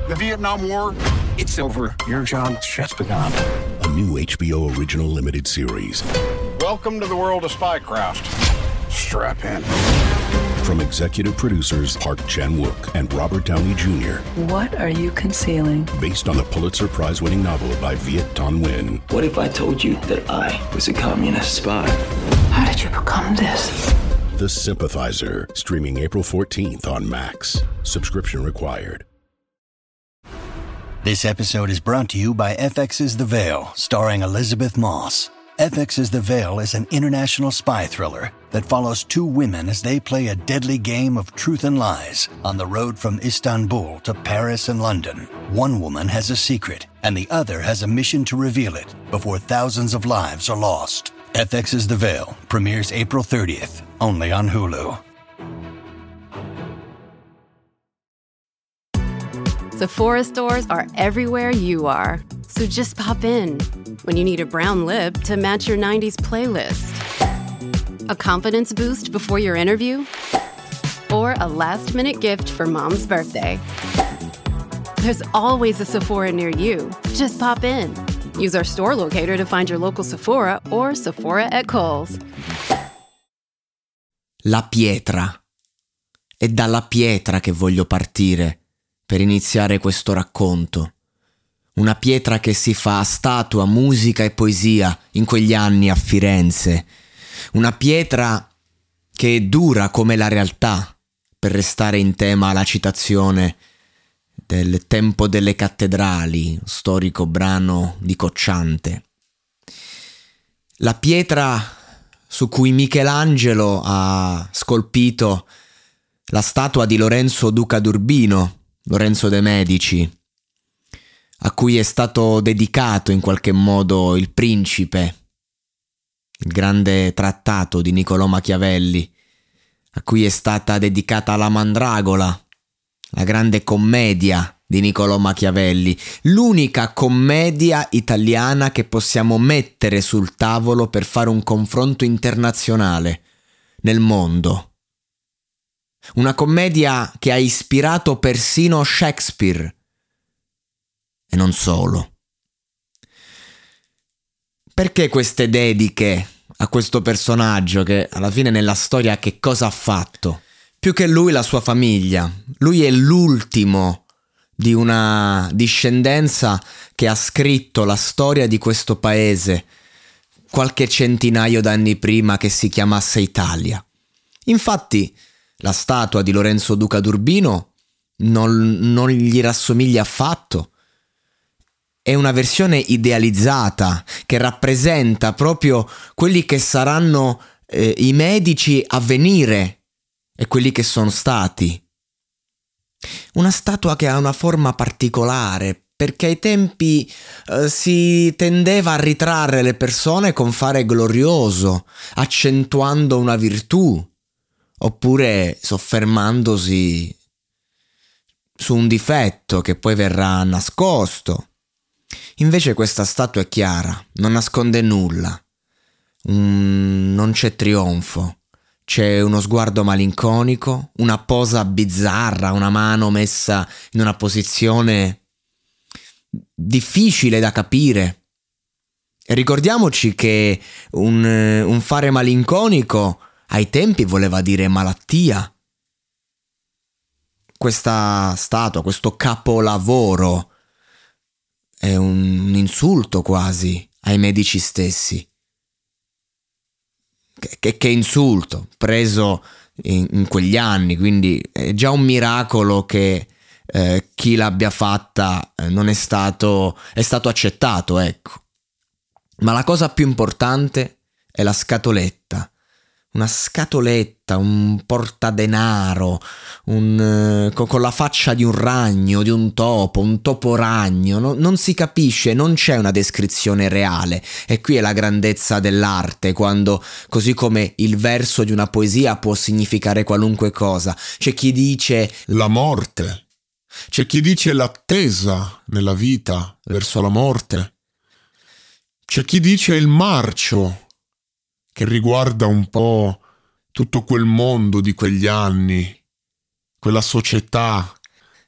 The Vietnam War, it's over. Your job's just begun. A new HBO original limited series. Welcome to the world of spycraft. Strap in. From executive producers Park Chan-wook and Robert Downey Jr. What are you concealing? Based on the Pulitzer Prize-winning novel by Viet Thanh Nguyen. What if I told you that I was a communist spy? How did you become this? The Sympathizer, streaming April 14th on Max. Subscription required. This episode is brought to you by FX's The Veil, starring Elizabeth Moss. FX's The Veil is an international spy thriller that follows two women as they play a deadly game of truth and lies on the road from Istanbul to Paris and London. One woman has a secret, and the other has a mission to reveal it before thousands of lives are lost. FX's The Veil premieres April 30th, only on Hulu. Sephora stores are everywhere you are. So just pop in. When you need a brown lip to match your 90s playlist. A confidence boost before your interview. Or a last-minute gift for mom's birthday. There's always a Sephora near you. Just pop in. Use our store locator to find your local Sephora or Sephora at Kohl's. La pietra. È dalla pietra che voglio partire per iniziare questo racconto. Una pietra che si fa statua, musica e poesia in quegli anni a Firenze. Una pietra che è dura come la realtà, per restare in tema alla citazione del Tempo delle Cattedrali, storico brano di Cocciante. La pietra su cui Michelangelo ha scolpito la statua di Lorenzo Duca d'Urbino, Lorenzo de' Medici, a cui è stato dedicato in qualche modo il Principe, il grande trattato di Niccolò Machiavelli, a cui è stata dedicata la Mandragola, la grande commedia di Niccolò Machiavelli, l'unica commedia italiana che possiamo mettere sul tavolo per fare un confronto internazionale nel mondo. Una commedia che ha ispirato persino Shakespeare. E non solo. Perché queste dediche a questo personaggio che alla fine nella storia che cosa ha fatto? Più che lui la sua famiglia. Lui è l'ultimo di una discendenza che ha scritto la storia di questo paese qualche centinaio d'anni prima che si chiamasse Italia. Infatti la statua di Lorenzo Duca d'Urbino non gli rassomiglia affatto. È una versione idealizzata che rappresenta proprio quelli che saranno i Medici a venire e quelli che sono stati. Una statua che ha una forma particolare, perché ai tempi si tendeva a ritrarre le persone con fare glorioso, accentuando una virtù, oppure soffermandosi su un difetto che poi verrà nascosto. Invece questa statua è chiara, non nasconde nulla, non c'è trionfo, c'è uno sguardo malinconico, una posa bizzarra, una mano messa in una posizione difficile da capire. E ricordiamoci che un fare malinconico ai tempi voleva dire malattia. Questa statua, questo capolavoro è un insulto quasi ai Medici stessi. Che insulto, preso in quegli anni, quindi è già un miracolo che chi l'abbia fatta non è stato accettato, ecco. Ma la cosa più importante è la scatoletta. Una scatoletta, un portadenaro, con la faccia di un ragno, di un toporagno, non si capisce, non c'è una descrizione reale. E qui è la grandezza dell'arte, quando, così come il verso di una poesia può significare qualunque cosa. C'è chi dice la morte, c'è chi dice l'attesa nella vita verso la morte, c'è chi dice il marcio, che riguarda un po' tutto quel mondo di quegli anni, quella società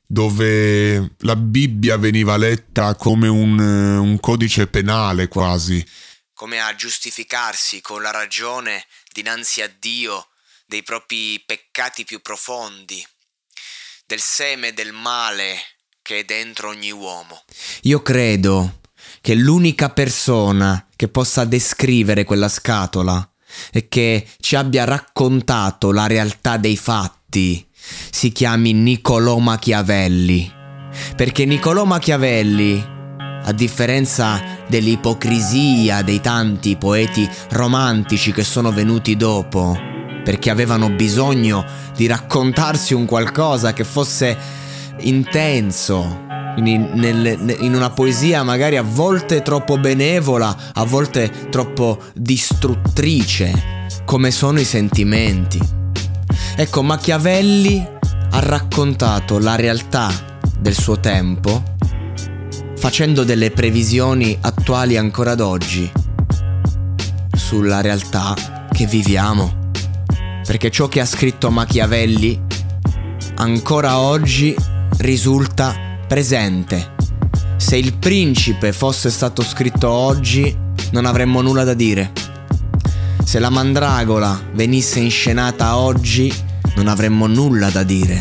dove la Bibbia veniva letta come un codice penale quasi. Come a giustificarsi con la ragione dinanzi a Dio dei propri peccati più profondi, del seme del male che è dentro ogni uomo. Io credo che l'unica persona che possa descrivere quella scatola e che ci abbia raccontato la realtà dei fatti si chiami Niccolò Machiavelli, perché Niccolò Machiavelli, a differenza dell'ipocrisia dei tanti poeti romantici che sono venuti dopo, perché avevano bisogno di raccontarsi un qualcosa che fosse intenso, in una poesia magari a volte troppo benevola, a volte troppo distruttrice, come sono i sentimenti. Ecco, Machiavelli ha raccontato la realtà del suo tempo facendo delle previsioni attuali ancora ad oggi sulla realtà che viviamo, perché ciò che ha scritto Machiavelli ancora oggi risulta presente. Se Il Principe fosse stato scritto oggi non avremmo nulla da dire. Se La Mandragola venisse inscenata oggi non avremmo nulla da dire.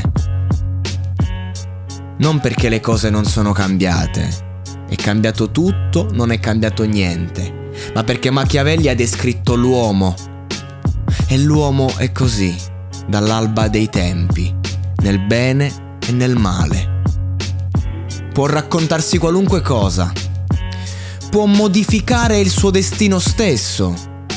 Non perché le cose non sono cambiate. È cambiato tutto, non è cambiato niente, ma perché Machiavelli ha descritto l'uomo. E l'uomo è così, dall'alba dei tempi, nel bene e nel male. Può raccontarsi qualunque cosa, può modificare il suo destino stesso,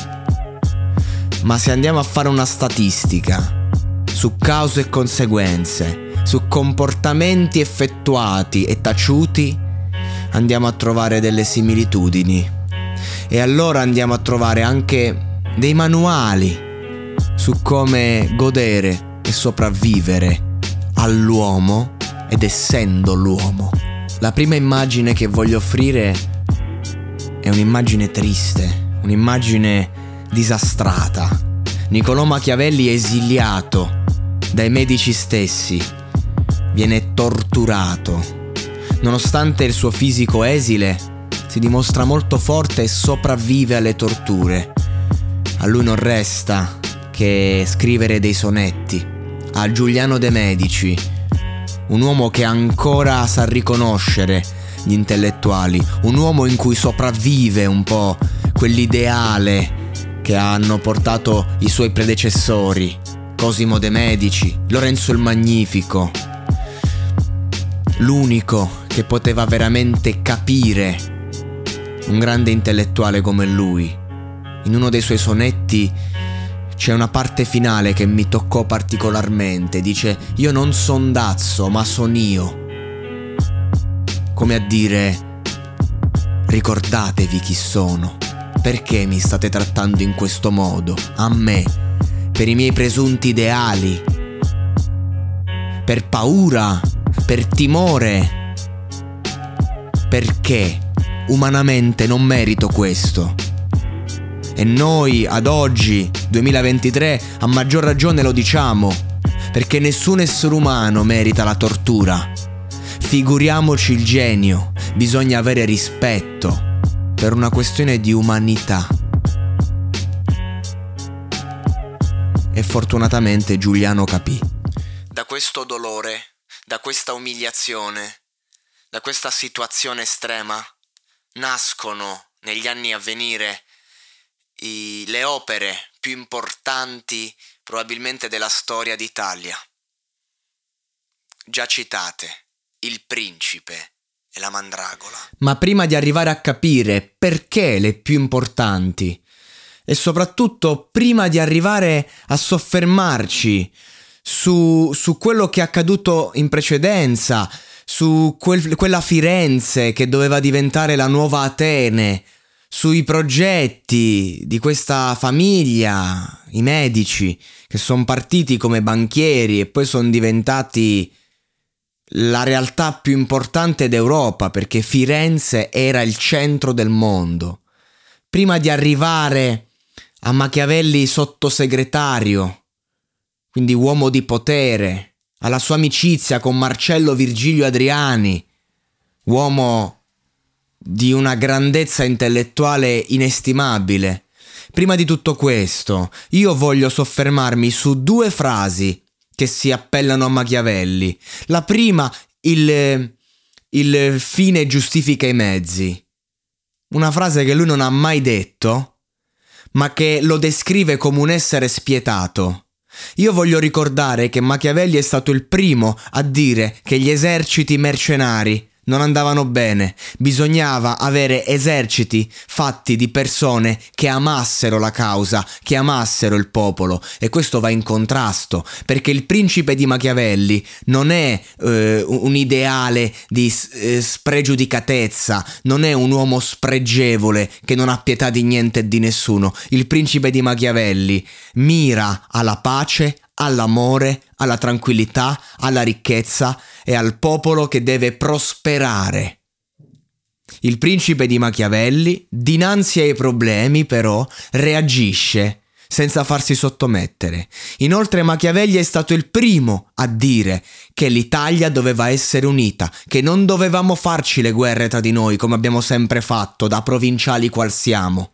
ma se andiamo a fare una statistica su cause e conseguenze, su comportamenti effettuati e taciuti, andiamo a trovare delle similitudini. E allora andiamo a trovare anche dei manuali su come godere e sopravvivere all'uomo ed essendo l'uomo. La prima immagine che voglio offrire è un'immagine triste, un'immagine disastrata. Niccolò Machiavelli è esiliato dai medici stessi, viene torturato. Nonostante il suo fisico esile, si dimostra molto forte e sopravvive alle torture. A lui non resta che scrivere dei sonetti a Giuliano de' Medici, un uomo che ancora sa riconoscere gli intellettuali, un uomo in cui sopravvive un po' quell'ideale che hanno portato i suoi predecessori, Cosimo de' Medici, Lorenzo il Magnifico, l'unico che poteva veramente capire un grande intellettuale come lui. In uno dei suoi sonetti c'è una parte finale che mi toccò particolarmente. Dice: io non son Dazzo, ma son io. Come a dire: ricordatevi chi sono. Perché mi state trattando in questo modo? A me, per i miei presunti ideali, per paura, per timore. Perché umanamente non merito questo. E noi ad oggi, 2023, a maggior ragione lo diciamo, perché nessun essere umano merita la tortura. Figuriamoci il genio, bisogna avere rispetto per una questione di umanità. E fortunatamente Giuliano capì. Da questo dolore, da questa umiliazione, da questa situazione estrema, nascono negli anni a venire le opere più importanti probabilmente della storia d'Italia. Già citate, Il Principe e La Mandragola. Ma prima di arrivare a capire perché le più importanti e soprattutto prima di arrivare a soffermarci su quello che è accaduto in precedenza, su quella Firenze che doveva diventare la nuova Atene, sui progetti di questa famiglia, i Medici, che sono partiti come banchieri e poi sono diventati la realtà più importante d'Europa, perché Firenze era il centro del mondo. Prima di arrivare a Machiavelli sottosegretario, quindi uomo di potere, alla sua amicizia con Marcello Virgilio Adriani, uomo di una grandezza intellettuale inestimabile. Prima di tutto questo, io voglio soffermarmi su 2 frasi che si appellano a Machiavelli. La prima, il fine giustifica i mezzi. Una frase che lui non ha mai detto, ma che lo descrive come un essere spietato. Io voglio ricordare che Machiavelli è stato il primo a dire che gli eserciti mercenari non andavano bene, bisognava avere eserciti fatti di persone che amassero la causa, che amassero il popolo, e questo va in contrasto, perché il principe di Machiavelli non è un ideale di spregiudicatezza, non è un uomo spregevole che non ha pietà di niente e di nessuno. Il principe di Machiavelli mira alla pace, all'amore, alla tranquillità, alla ricchezza e al popolo che deve prosperare. Il principe di Machiavelli, dinanzi ai problemi, però, reagisce senza farsi sottomettere. Inoltre Machiavelli è stato il primo a dire che l'Italia doveva essere unita, che non dovevamo farci le guerre tra di noi come abbiamo sempre fatto, da provinciali qual siamo.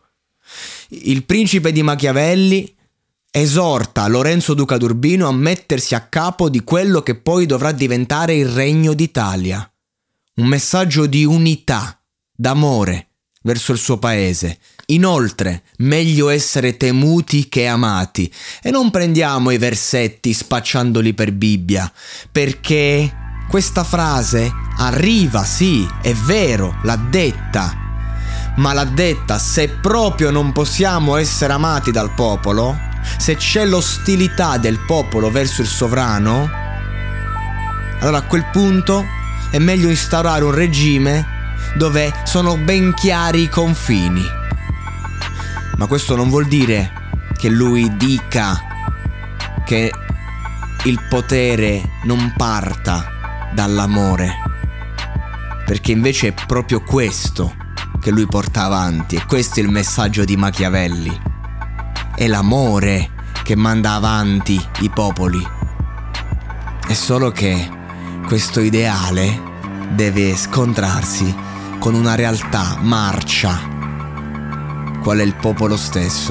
Il principe di Machiavelli esorta Lorenzo Duca d'Urbino a mettersi a capo di quello che poi dovrà diventare il Regno d'Italia. Un messaggio di unità, d'amore verso il suo paese. Inoltre, meglio essere temuti che amati. E non prendiamo i versetti spacciandoli per Bibbia, perché questa frase arriva, sì, è vero, l'ha detta, ma l'ha detta se proprio non possiamo essere amati dal popolo, se c'è l'ostilità del popolo verso il sovrano, allora a quel punto è meglio instaurare un regime dove sono ben chiari i confini. Ma questo non vuol dire che lui dica che il potere non parta dall'amore, perché invece è proprio questo che lui porta avanti, e questo è il messaggio di Machiavelli. È l'amore che manda avanti i popoli. È solo che questo ideale deve scontrarsi con una realtà marcia, qual è il popolo stesso.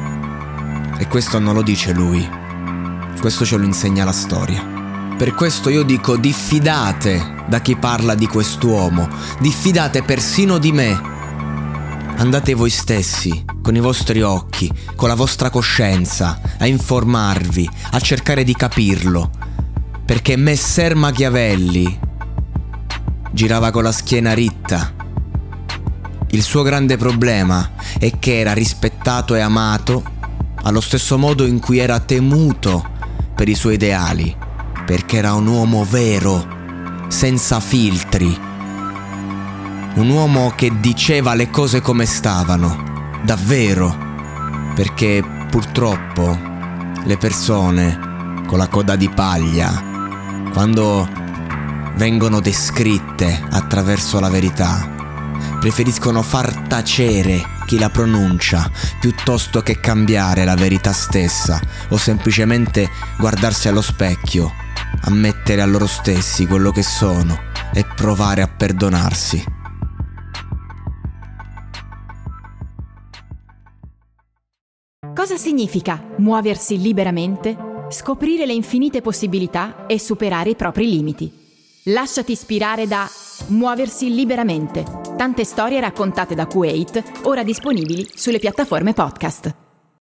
E questo non lo dice lui, questo ce lo insegna la storia. Per questo io dico: diffidate da chi parla di quest'uomo, diffidate persino di me. Andate voi stessi, con i vostri occhi, con la vostra coscienza, a informarvi, a cercare di capirlo, perché Messer Machiavelli girava con la schiena ritta. Il suo grande problema è che era rispettato e amato allo stesso modo in cui era temuto per i suoi ideali, perché era un uomo vero, senza filtri. Un uomo che diceva le cose come stavano, davvero, perché purtroppo le persone con la coda di paglia, quando vengono descritte attraverso la verità, preferiscono far tacere chi la pronuncia piuttosto che cambiare la verità stessa, o semplicemente guardarsi allo specchio, ammettere a loro stessi quello che sono e provare a perdonarsi. Cosa significa muoversi liberamente, scoprire le infinite possibilità e superare i propri limiti? Lasciati ispirare da Muoversi liberamente. Tante storie raccontate da Kuwait, ora disponibili sulle piattaforme podcast.